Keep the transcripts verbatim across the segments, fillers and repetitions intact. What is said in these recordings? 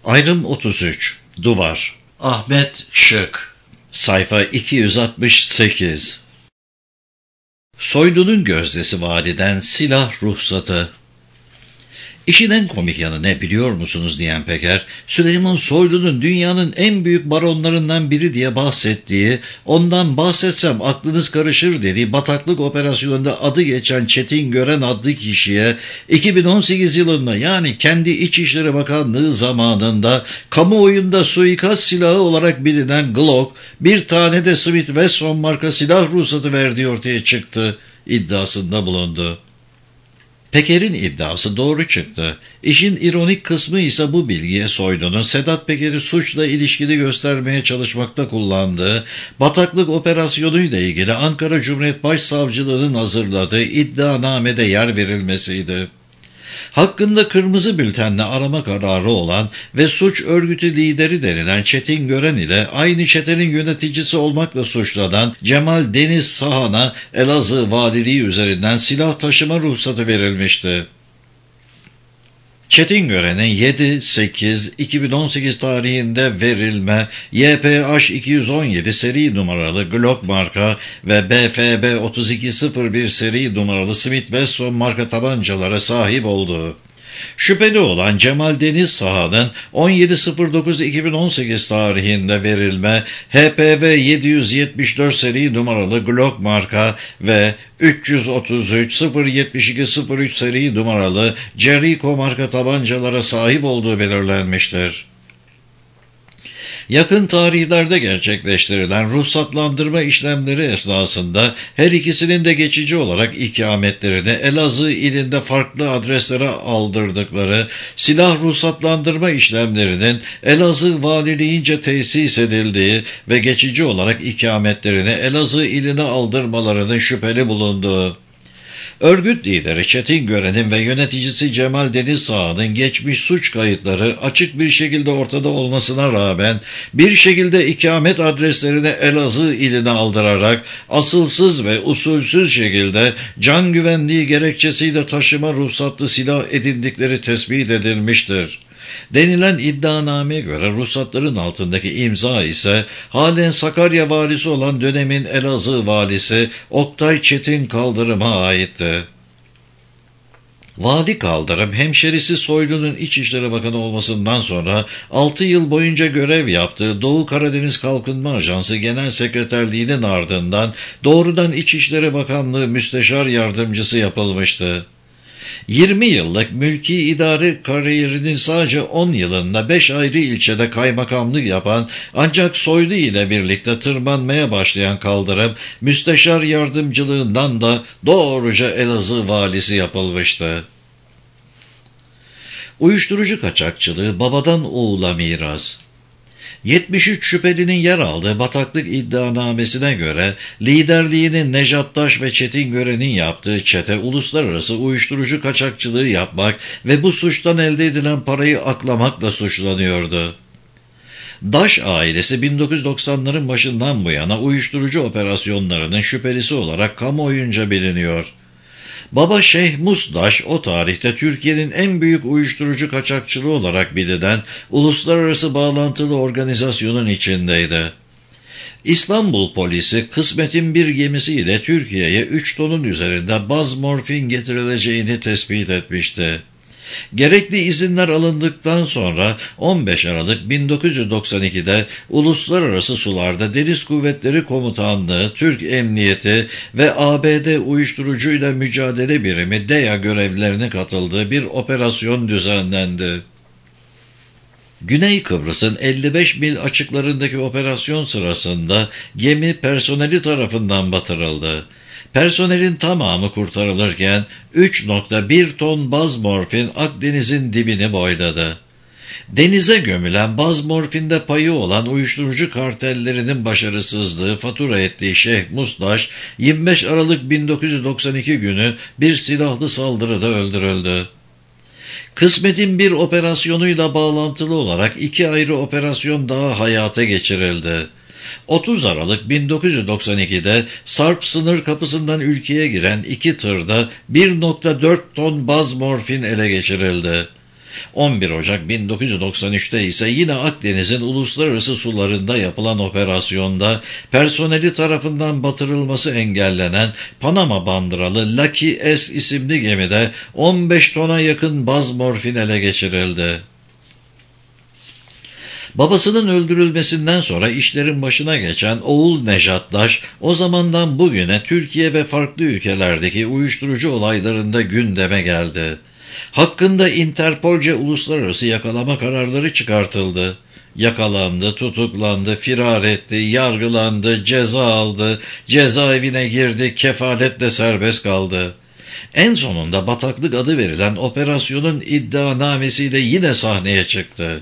Ayrım otuz üç. Duvar. Ahmet Şık. Sayfa iki yüz altmış sekiz. Soylu'nun gözdesi validen silah ruhsatı. İşin en komik yanı ne biliyor musunuz diyen Peker, Süleyman Soylu'nun dünyanın en büyük baronlarından biri diye bahsettiği, ondan bahsetsem aklınız karışır dediği bataklık operasyonunda adı geçen Çetin Gören adlı kişiye iki bin on sekiz yılında, yani kendi İçişleri Bakanlığı zamanında kamuoyunda suikast silahı olarak bilinen Glock, bir tane de Smith Wesson marka silah ruhsatı verdiği ortaya çıktı iddiasında bulundu. Peker'in iddiası doğru çıktı. İşin ironik kısmı ise bu bilgiye Soylu'nun Sedat Peker'i suçla ilişkili göstermeye çalışmakta kullandığı bataklık operasyonuyla ilgili Ankara Cumhuriyet Başsavcılığı'nın hazırladığı iddianamede yer verilmesiydi. Hakkında kırmızı bültenle arama kararı olan ve suç örgütü lideri denilen Çetin Gören ile aynı çetenin yöneticisi olmakla suçlanan Cemal Deniz Sahan'a Elazığ Valiliği üzerinden silah taşıma ruhsatı verilmişti. Çetin Gören'in yedi sekiz iki bin on sekiz tarihinde verilme Y P H iki yüz on yedi seri numaralı Glock marka ve B F B otuz iki sıfır bir seri numaralı Smith Wesson marka tabancalara sahip olduğu. Şüpheli olan Cemal Deniz Sahan'ın on yedi dokuz iki bin on sekiz tarihinde verilme H P V yedi yüz yetmiş dört seri numaralı Glock marka ve üç yüz otuz üç sıfır yetmiş iki sıfır üç seri numaralı Jericho marka tabancalara sahip olduğu belirlenmiştir. Yakın tarihlerde gerçekleştirilen ruhsatlandırma işlemleri esnasında her ikisinin de geçici olarak ikametlerini Elazığ ilinde farklı adreslere aldırdıkları silah ruhsatlandırma işlemlerinin Elazığ Valiliğince tesis edildiği ve geçici olarak ikametlerini Elazığ iline aldırmalarının şüpheli bulunduğu. Örgüt lideri Çetin Gören'in ve yöneticisi Cemal Deniz Sahan'ın geçmiş suç kayıtları açık bir şekilde ortada olmasına rağmen bir şekilde ikamet adreslerini Elazığ iline aldırarak asılsız ve usulsüz şekilde can güvenliği gerekçesiyle taşıma ruhsatlı silah edindikleri tespit edilmiştir. Denilen iddianameye göre ruhsatların altındaki imza ise halen Sakarya valisi olan dönemin Elazığ valisi Oktay Çetin Kaldırım'a aitti. Vali Kaldırım, hemşerisi Soylu'nun İçişleri Bakanı olmasından sonra altı yıl boyunca görev yaptığı Doğu Karadeniz Kalkınma Ajansı Genel Sekreterliği'nin ardından doğrudan İçişleri Bakanlığı Müsteşar Yardımcısı yapılmıştı. yirmi yıllık mülki idare kariyerinin sadece on yılında beş ayrı ilçede kaymakamlık yapan ancak Soylu ile birlikte tırmanmaya başlayan Kaldırım, müsteşar yardımcılığından da doğruca Elazığ valisi yapılmıştı. Uyuşturucu kaçakçılığı babadan oğula miras. yetmiş üç şüphelinin yer aldığı bataklık iddianamesine göre liderliğini Nejat Taş ve Çetin Gören'in yaptığı çete uluslararası uyuşturucu kaçakçılığı yapmak ve bu suçtan elde edilen parayı aklamakla suçlanıyordu. Daş ailesi bin dokuz yüz doksanların başından bu yana uyuşturucu operasyonlarının şüphelisi olarak kamuoyunca biliniyor. Baba Şeyh Musdaş o tarihte Türkiye'nin en büyük uyuşturucu kaçakçılığı olarak bilinen uluslararası bağlantılı organizasyonun içindeydi. İstanbul polisi kısmetin bir gemisiyle Türkiye'ye üç tonun üzerinde baz morfin getirileceğini tespit etmişti. Gerekli izinler alındıktan sonra on beş Aralık bin dokuz yüz doksan ikide uluslararası sularda Deniz Kuvvetleri Komutanlığı, Türk Emniyeti ve A B D Uyuşturucuyla Mücadele Birimi D E A görevlilerine katıldığı bir operasyon düzenlendi. Güney Kıbrıs'ın elli beş mil açıklarındaki operasyon sırasında gemi personeli tarafından batırıldı. Personelin tamamı kurtarılırken üç nokta bir ton baz morfin Akdeniz'in dibini boyladı. Denize gömülen baz morfinde payı olan uyuşturucu kartellerinin başarısızlığı fatura ettiği Şeyh Musdaş, yirmi beş Aralık bin dokuz yüz doksan iki günü bir silahlı saldırıda öldürüldü. Kısmetin bir operasyonuyla bağlantılı olarak iki ayrı operasyon daha hayata geçirildi. otuz Aralık bin dokuz yüz doksan ikide Sarp sınır kapısından ülkeye giren iki tırda bir nokta dört ton baz morfin ele geçirildi. on bir Ocak bin dokuz yüz doksan üç'te ise yine Akdeniz'in uluslararası sularında yapılan operasyonda personeli tarafından batırılması engellenen Panama bandıralı Lucky S isimli gemide on beş tona yakın baz morfin ele geçirildi. Babasının öldürülmesinden sonra işlerin başına geçen oğul Nejat Daş, o zamandan bugüne Türkiye ve farklı ülkelerdeki uyuşturucu olaylarında gündeme geldi. Hakkında Interpolce uluslararası yakalama kararları çıkartıldı. Yakalandı, tutuklandı, firar etti, yargılandı, ceza aldı, cezaevine girdi, kefaletle serbest kaldı. En sonunda Bataklık adı verilen operasyonun iddianamesiyle yine sahneye çıktı.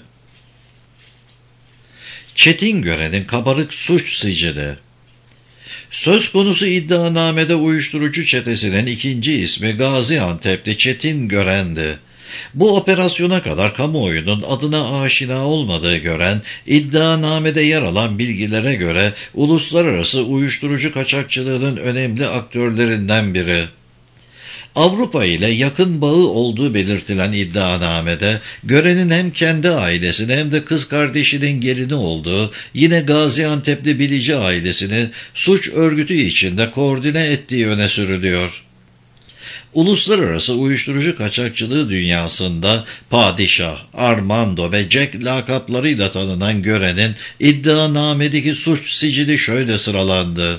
Çetin Gören'in kabarık suç sicili. Söz konusu iddianamede uyuşturucu çetesinin ikinci ismi Gaziantep'li Çetin Gören'di. Bu operasyona kadar kamuoyunun adına aşina olmadığı Gören, iddianamede yer alan bilgilere göre uluslararası uyuşturucu kaçakçılığının önemli aktörlerinden biri. Avrupa ile yakın bağı olduğu belirtilen iddianamede Gören'in hem kendi ailesini hem de kız kardeşinin gelini olduğu yine Gaziantep'li Bilici ailesini suç örgütü içinde koordine ettiği öne sürülüyor. Uluslararası uyuşturucu kaçakçılığı dünyasında Padişah, Armando ve Jack lakaplarıyla tanınan Gören'in iddianamedeki suç sicili şöyle sıralandı.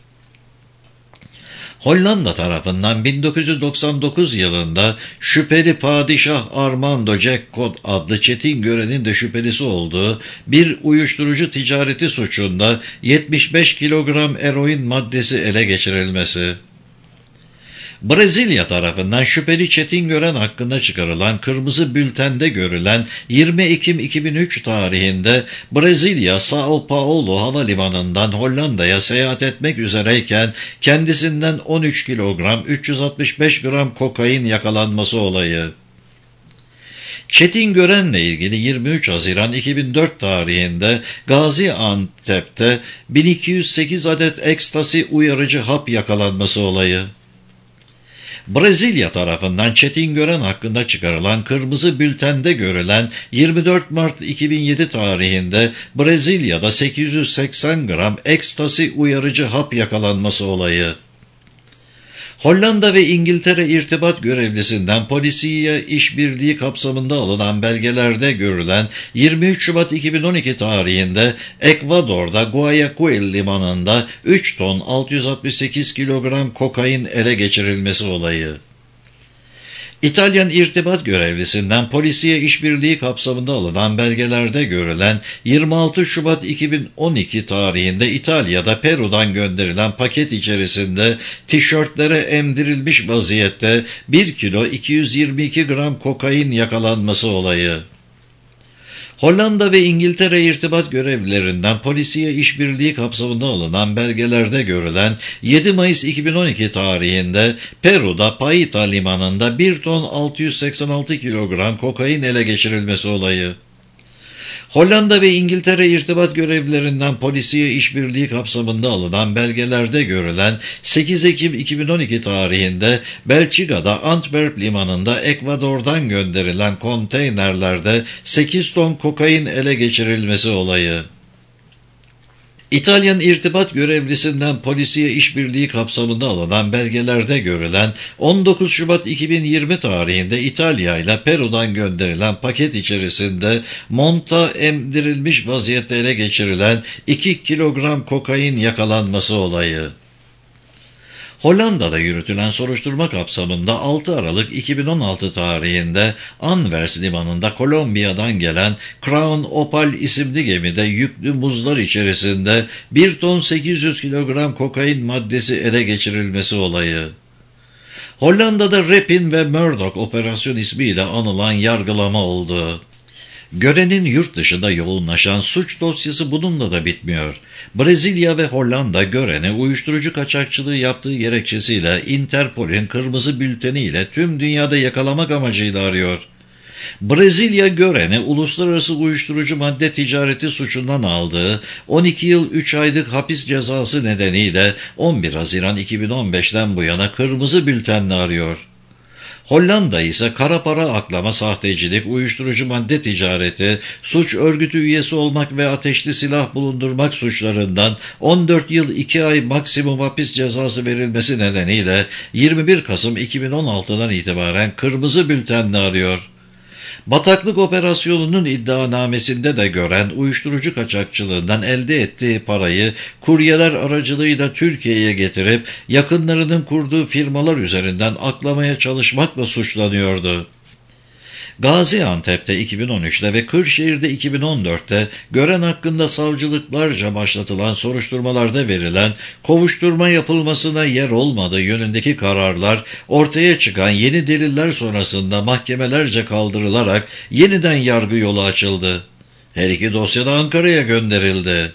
Hollanda tarafından bin dokuz yüz doksan dokuz yılında şüpheli Padişah Armando Jack Kod adlı Çetin Gören'in de şüphelisi olduğu bir uyuşturucu ticareti suçunda yetmiş beş kilogram eroin maddesi ele geçirilmesi. Brezilya tarafından şüpheli Çetin Gören hakkında çıkarılan kırmızı bültende görülen yirmi Ekim iki bin üç tarihinde Brezilya Sao Paulo havalimanından Hollanda'ya seyahat etmek üzereyken kendisinden on üç kilogram üç yüz altmış beş gram kokain yakalanması olayı. Çetin Gören'le ilgili yirmi üç Haziran iki bin dört tarihinde Gaziantep'te bin iki yüz sekiz adet ekstasi uyarıcı hap yakalanması olayı. Brezilya tarafından Çetin Gören hakkında çıkarılan kırmızı bültende görülen yirmi dört Mart iki bin yedi tarihinde Brezilya'da sekiz yüz seksen gram ekstasi uyarıcı hap yakalanması olayı. Hollanda ve İngiltere irtibat görevlisinden polisiye işbirliği kapsamında alınan belgelerde görülen yirmi üç Şubat iki bin on iki tarihinde Ekvador'da Guayaquil limanında üç ton altı yüz altmış sekiz kilogram kokain ele geçirilmesi olayı. İtalyan irtibat görevlisinden polisiye işbirliği kapsamında alınan belgelerde görülen yirmi altı Şubat iki bin on iki tarihinde İtalya'da Peru'dan gönderilen paket içerisinde tişörtlere emdirilmiş vaziyette bir kilo iki yüz yirmi iki gram kokain yakalanması olayı. Hollanda ve İngiltere irtibat görevlilerinden polisiye işbirliği kapsamında alınan belgelerde görülen yedi Mayıs iki bin on iki tarihinde Peru'da Paita limanında bir ton altı yüz seksen altı kilogram kokain ele geçirilmesi olayı. Hollanda ve İngiltere irtibat görevlilerinden polisiye işbirliği kapsamında alınan belgelerde görülen sekiz Ekim iki bin on iki tarihinde Belçika'da Antwerp limanında Ekvador'dan gönderilen konteynerlerde sekiz ton kokain ele geçirilmesi olayı. İtalyan irtibat görevlisinden polisiye işbirliği kapsamında alınan belgelerde görülen on dokuz Şubat iki bin yirmi tarihinde İtalya ile Peru'dan gönderilen paket içerisinde monta emdirilmiş vaziyette ele geçirilen iki kilogram kokain yakalanması olayı. Hollanda'da yürütülen soruşturma kapsamında altı Aralık iki bin on altı tarihinde Anvers limanında Kolombiya'dan gelen Crown Opal isimli gemide yüklü muzlar içerisinde bir ton sekiz yüz kilogram kokain maddesi ele geçirilmesi olayı. Hollanda'da Rapin ve Murdoch operasyon ismiyle anılan yargılama oldu. Gören'in yurt dışında yoğunlaşan suç dosyası bununla da bitmiyor. Brezilya ve Hollanda Gören'e uyuşturucu kaçakçılığı yaptığı gerekçesiyle Interpol'ün kırmızı bülteniyle tüm dünyada yakalamak amacıyla arıyor. Brezilya Gören'e uluslararası uyuşturucu madde ticareti suçundan aldığı on iki yıl üç aylık hapis cezası nedeniyle on bir Haziran iki bin on beşten bu yana kırmızı bültenle arıyor. Hollanda ise kara para aklama, sahtecilik, uyuşturucu madde ticareti, suç örgütü üyesi olmak ve ateşli silah bulundurmak suçlarından on dört yıl iki ay maksimum hapis cezası verilmesi nedeniyle yirmi bir Kasım iki bin on altıdan itibaren kırmızı bültenle arıyor. Bataklık operasyonunun iddianamesinde de gören uyuşturucu kaçakçılığından elde ettiği parayı kuryeler aracılığıyla Türkiye'ye getirip yakınlarının kurduğu firmalar üzerinden aklamaya çalışmakla suçlanıyordu. Gaziantep'te iki bin on üçte ve Kırşehir'de iki bin on dörtte gören hakkında savcılıklarca başlatılan soruşturmalarda verilen kovuşturma yapılmasına yer olmadığı yönündeki kararlar ortaya çıkan yeni deliller sonrasında mahkemelerce kaldırılarak yeniden yargı yolu açıldı. Her iki dosya da Ankara'ya gönderildi.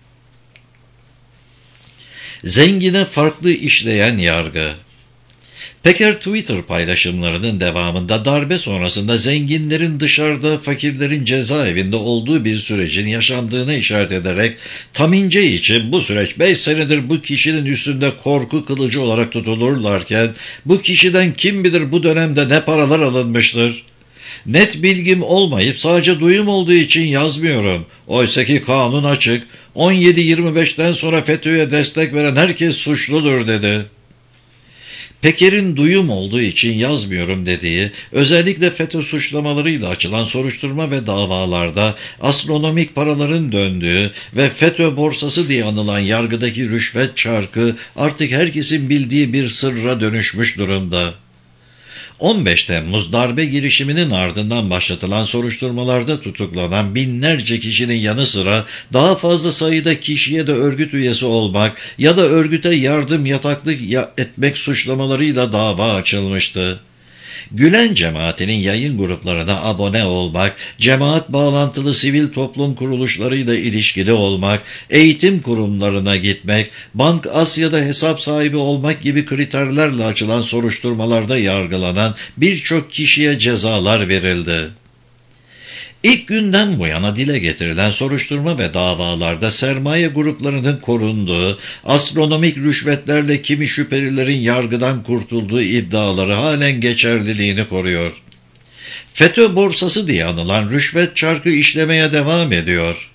Zengine farklı işleyen yargı. Peker Twitter paylaşımlarının devamında darbe sonrasında zenginlerin dışarıda, fakirlerin cezaevinde olduğu bir sürecin yaşandığını işaret ederek Tam İnce için bu süreç beş senedir bu kişinin üstünde korku kılıcı olarak tutulurlarken bu kişiden kim bilir bu dönemde ne paralar alınmıştır. Net bilgim olmayıp sadece duyum olduğu için yazmıyorum. Oysaki kanun açık. on yedi yirmi beşten sonra FETÖ'ye destek veren herkes suçludur dedi. Peker'in duyum olduğu için yazmıyorum dediği, özellikle FETÖ suçlamalarıyla açılan soruşturma ve davalarda astronomik paraların döndüğü ve FETÖ borsası diye anılan yargıdaki rüşvet çarkı artık herkesin bildiği bir sırra dönüşmüş durumda. on beş Temmuz darbe girişiminin ardından başlatılan soruşturmalarda tutuklanan binlerce kişinin yanı sıra daha fazla sayıda kişiye de örgüt üyesi olmak ya da örgüte yardım yataklık etmek suçlamalarıyla dava açılmıştı. Gülen cemaatinin yayın gruplarına abone olmak, cemaat bağlantılı sivil toplum kuruluşlarıyla ilişkili olmak, eğitim kurumlarına gitmek, Bank Asya'da hesap sahibi olmak gibi kriterlerle açılan soruşturmalarda yargılanan birçok kişiye cezalar verildi. İlk günden bu yana dile getirilen soruşturma ve davalarda sermaye gruplarının korunduğu, astronomik rüşvetlerle kimi şüphelilerin yargıdan kurtulduğu iddiaları halen geçerliliğini koruyor. FETÖ borsası diye anılan rüşvet çarkı işlemeye devam ediyor.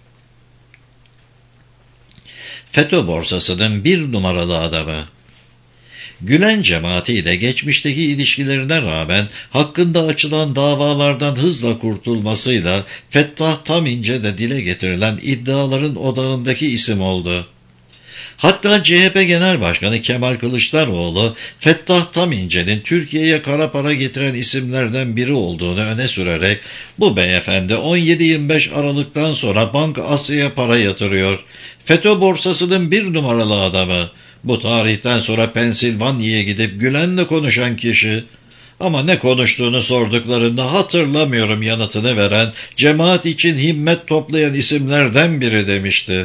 FETÖ borsasının bir numaralı adamı. Gülen cemaatiyle geçmişteki ilişkilerine rağmen hakkında açılan davalardan hızla kurtulmasıyla Fettah Tam İnce de dile getirilen iddiaların odağındaki isim oldu. Hatta C H P Genel Başkanı Kemal Kılıçdaroğlu, Fettah Tam İnce'nin Türkiye'ye kara para getiren isimlerden biri olduğunu öne sürerek, bu beyefendi on yedi yirmi beş Aralık'tan sonra Bank Asya'ya para yatırıyor. FETÖ borsasının bir numaralı adamı. Bu tarihten sonra Pensilvanya'ya gidip Gülen'le konuşan kişi. Ama ne konuştuğunu sorduklarında hatırlamıyorum yanıtını veren, cemaat için himmet toplayan isimlerden biri demişti.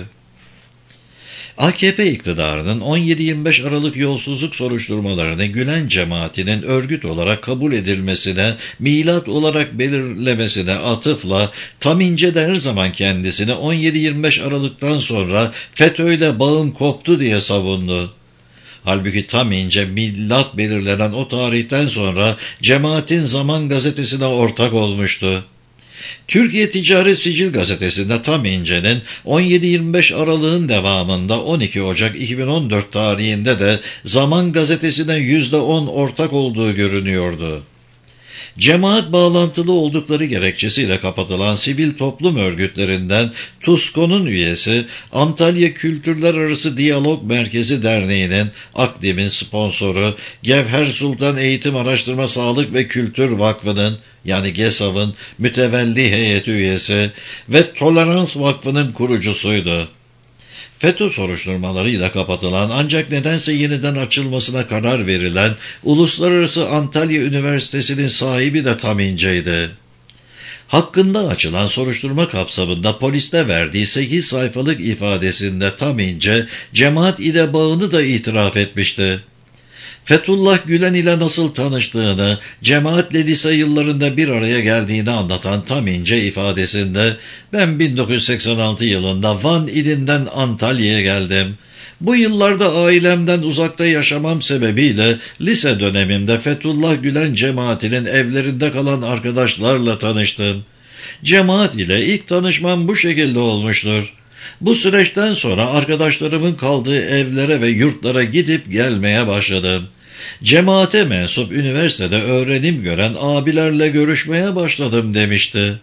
A K P iktidarının on yedi yirmi beş Aralık yolsuzluk soruşturmalarını Gülen cemaatinin örgüt olarak kabul edilmesine, milat olarak belirlemesine atıfla Tam İnce de her zaman kendisini on yedi yirmi beş Aralık'tan sonra FETÖ'yle bağım koptu diye savundu. Halbuki Tam İnce milat belirlenen o tarihten sonra Cemaatin Zaman gazetesine ortak olmuştu. Türkiye Ticaret Sicil gazetesinde Tam İnce'nin on yedi yirmi beş Aralık'ın devamında on iki Ocak iki bin on dört tarihinde de Zaman gazetesine yüzde on ortak olduğu görünüyordu. Cemaat bağlantılı oldukları gerekçesiyle kapatılan sivil toplum örgütlerinden TUSKO'nun üyesi, Antalya Kültürler Arası Diyalog Merkezi Derneği'nin, Akdem'in sponsoru, Gevher Sultan Eğitim Araştırma Sağlık ve Kültür Vakfı'nın, yani GESAV'ın mütevelli heyeti üyesi ve Tolerans Vakfı'nın kurucusuydu. FETÖ soruşturmalarıyla kapatılan ancak nedense yeniden açılmasına karar verilen Uluslararası Antalya Üniversitesi'nin sahibi de Tam İnce'ydi. Hakkında açılan soruşturma kapsamında poliste verdiği sekiz sayfalık ifadesinde Tam İnce, cemaat ile bağını da itiraf etmişti. Fethullah Gülen ile nasıl tanıştığını, cemaatle lise yıllarında bir araya geldiğini anlatan Tam İnce ifadesinde, ben bin dokuz yüz seksen altı yılında Van ilinden Antalya'ya geldim. Bu yıllarda ailemden uzakta yaşamam sebebiyle lise dönemimde Fethullah Gülen cemaatinin evlerinde kalan arkadaşlarla tanıştım. Cemaat ile ilk tanışmam bu şekilde olmuştur. Bu süreçten sonra arkadaşlarımın kaldığı evlere ve yurtlara gidip gelmeye başladım. Cemaate mensup üniversitede öğrenim gören abilerle görüşmeye başladım demişti.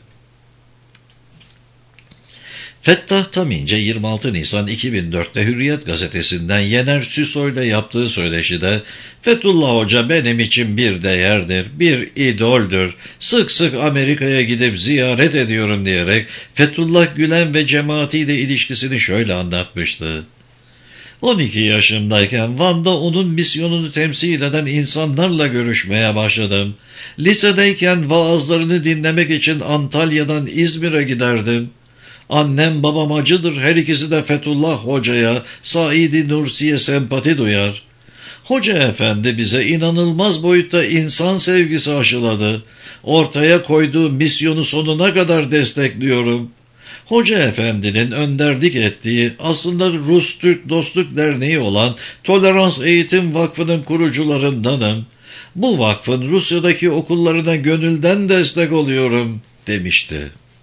Fettah Tamince yirmi altı Nisan iki bin dörtte Hürriyet gazetesinden Yener Süsoy'la yaptığı söyleşide "Fethullah Hoca benim için bir değerdir, bir idoldür. Sık sık Amerika'ya gidip ziyaret ediyorum" diyerek Fethullah Gülen ve cemaatiyle ilişkisini şöyle anlatmıştı. on iki yaşımdayken Van'da onun misyonunu temsil eden insanlarla görüşmeye başladım. Lisedeyken vaazlarını dinlemek için Antalya'dan İzmir'e giderdim. Annem babam acıdır, her ikisi de Fethullah Hoca'ya, Said-i Nursi'ye sempati duyar. Hoca efendi bize inanılmaz boyutta insan sevgisi aşıladı. Ortaya koyduğu misyonu sonuna kadar destekliyorum. Hoca efendinin önderlik ettiği, aslında Rus-Türk Dostluk Derneği olan Tolerans Eğitim Vakfı'nın kurucularındanım. Bu vakfın Rusya'daki okullarına gönülden destek oluyorum demişti.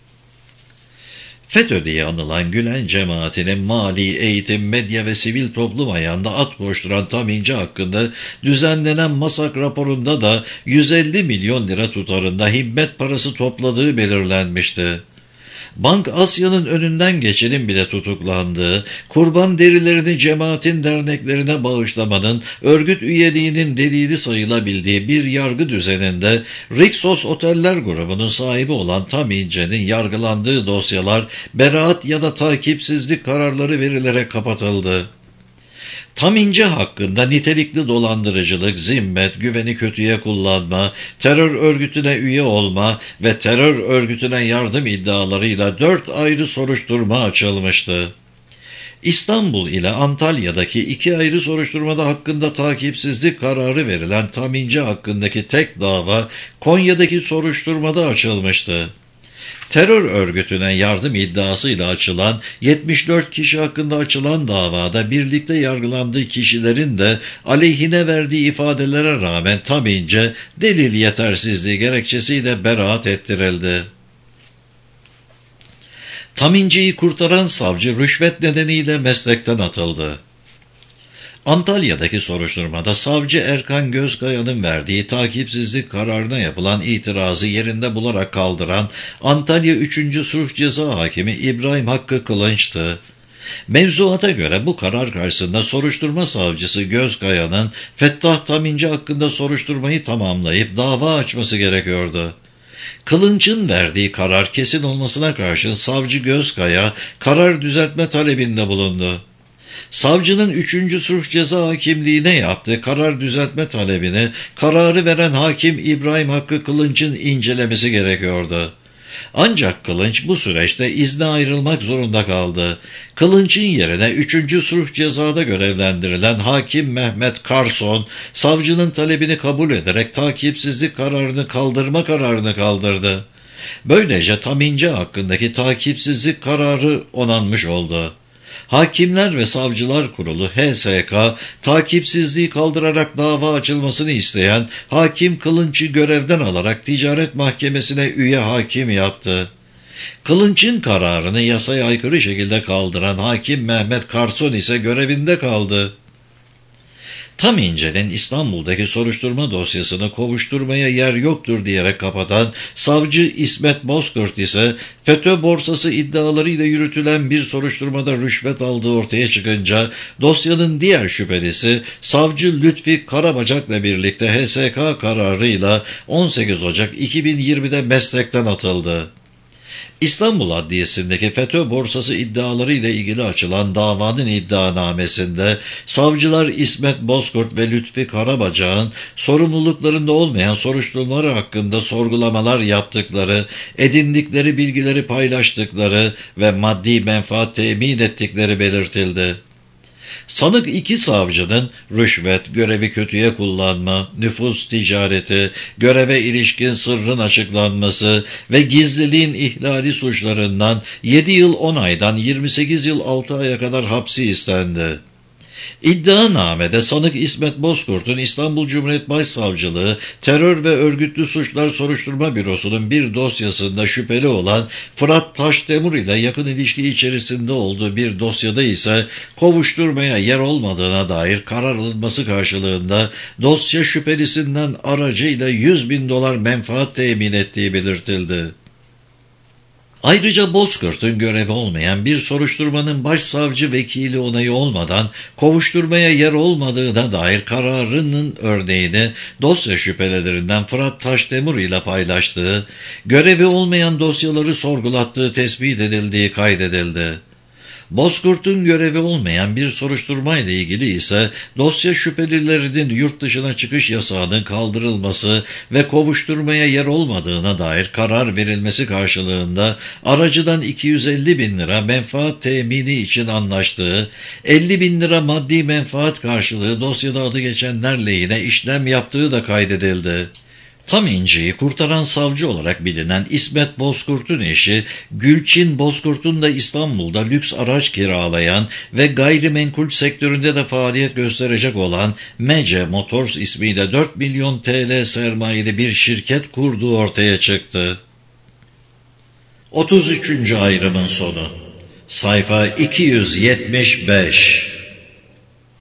FETÖ diye anılan Gülen cemaatinin mali, eğitim, medya ve sivil toplum ayağında at koşturan Taminci hakkında düzenlenen masak raporunda da yüz elli milyon lira tutarında himmet parası topladığı belirlenmişti. Bank Asya'nın önünden geçenin bile tutuklandığı, kurban derilerini cemaatin derneklerine bağışlamanın örgüt üyeliğinin delili sayılabildiği bir yargı düzeninde Rixos Oteller grubunun sahibi olan Tamince'nin yargılandığı dosyalar beraat ya da takipsizlik kararları verilerek kapatıldı. Tamince hakkında nitelikli dolandırıcılık, zimmet, güveni kötüye kullanma, terör örgütüne üye olma ve terör örgütüne yardım iddialarıyla dört ayrı soruşturma açılmıştı. İstanbul ile Antalya'daki iki ayrı soruşturmada hakkında takipsizlik kararı verilen Tamince hakkındaki tek dava Konya'daki soruşturmada açılmıştı. Terör örgütüne yardım iddiasıyla açılan yetmiş dört kişi hakkında açılan davada birlikte yargılandığı kişilerin de aleyhine verdiği ifadelere rağmen Tamince delil yetersizliği gerekçesiyle beraat ettirildi. Tamince'yi kurtaran savcı rüşvet nedeniyle meslekten atıldı. Antalya'daki soruşturmada savcı Erkan Gözkaya'nın verdiği takipsizlik kararına yapılan itirazı yerinde bularak kaldıran Antalya üçüncü Sulh Ceza Hakimi İbrahim Hakkı Kılınç'tı. Mevzuata göre bu karar karşısında soruşturma savcısı Gözkaya'nın Fettah Taminci hakkında soruşturmayı tamamlayıp dava açması gerekiyordu. Kılınç'ın verdiği karar kesin olmasına karşın savcı Gözkaya karar düzeltme talebinde bulundu. Savcının üçüncü Sulh Ceza Hakimliğine yaptığı karar düzeltme talebini kararı veren hakim İbrahim Hakkı Kılınç'ın incelemesi gerekiyordu. Ancak Kılınç bu süreçte izne ayrılmak zorunda kaldı. Kılınç'ın yerine üçüncü Sulh Ceza'da görevlendirilen hakim Mehmet Karson, savcının talebini kabul ederek takipsizlik kararını kaldırma kararını kaldırdı. Böylece Tamince hakkındaki takipsizlik kararı onanmış oldu. Hakimler ve Savcılar Kurulu H S K, takipsizliği kaldırarak dava açılmasını isteyen hakim Kılınç'ı görevden alarak Ticaret Mahkemesi'ne üye hakim yaptı. Kılınç'ın kararını yasaya aykırı şekilde kaldıran hakim Mehmet Karson ise görevinde kaldı. Tamince'nin İstanbul'daki soruşturma dosyasını kovuşturmaya yer yoktur diyerek kapatan savcı İsmet Bozkurt ise FETÖ borsası iddialarıyla yürütülen bir soruşturmada rüşvet aldığı ortaya çıkınca dosyanın diğer şüphelisi savcı Lütfi Karabacak'la birlikte H S K kararıyla on sekiz Ocak iki bin yirmide meslekten atıldı. İstanbul Adliyesi'ndeki FETÖ borsası iddiaları ile ilgili açılan davanın iddianamesinde savcılar İsmet Bozkurt ve Lütfi Karabacak'ın sorumluluklarında olmayan soruşturmaları hakkında sorgulamalar yaptıkları, edindikleri bilgileri paylaştıkları ve maddi menfaat temin ettikleri belirtildi. Sanık iki savcının rüşvet, görevi kötüye kullanma, nüfus ticareti, göreve ilişkin sırrın açıklanması ve gizliliğin ihlali suçlarından yedi yıl on aydan yirmi sekiz yıl altı aya kadar hapsi istendi. İddianamede sanık İsmet Bozkurt'un İstanbul Cumhuriyet Başsavcılığı Terör ve Örgütlü Suçlar Soruşturma Bürosu'nun bir dosyasında şüpheli olan Fırat Taşdemir ile yakın ilişki içerisinde olduğu bir dosyada ise kovuşturmaya yer olmadığına dair karar alınması karşılığında dosya şüphelisinden aracıyla yüz bin dolar menfaat temin ettiği belirtildi. Ayrıca Bozkurt'un görevi olmayan bir soruşturmanın başsavcı vekili onayı olmadan kovuşturmaya yer olmadığına dair kararının örneğini dosya şüphelilerinden Fırat Taşdemir ile paylaştığı, görevi olmayan dosyaları sorgulattığı tespit edildiği kaydedildi. Bozkurt'un görevi olmayan bir soruşturma ile ilgili ise dosya şüphelilerinin yurt dışına çıkış yasağının kaldırılması ve kovuşturmaya yer olmadığına dair karar verilmesi karşılığında aracıdan iki yüz elli bin lira menfaat temini için anlaştığı, elli bin lira maddi menfaat karşılığı dosyada adı geçenler lehine işlem yaptığı da kaydedildi. Tam İnce'yi kurtaran savcı olarak bilinen İsmet Bozkurt'un eşi Gülçin Bozkurt'un da İstanbul'da lüks araç kiralayan ve gayrimenkul sektöründe de faaliyet gösterecek olan Mece Motors ismiyle dört milyon T L sermayeli bir şirket kurduğu ortaya çıktı. otuz üçüncü ayrımın sonu. Sayfa iki yüz yetmiş beş.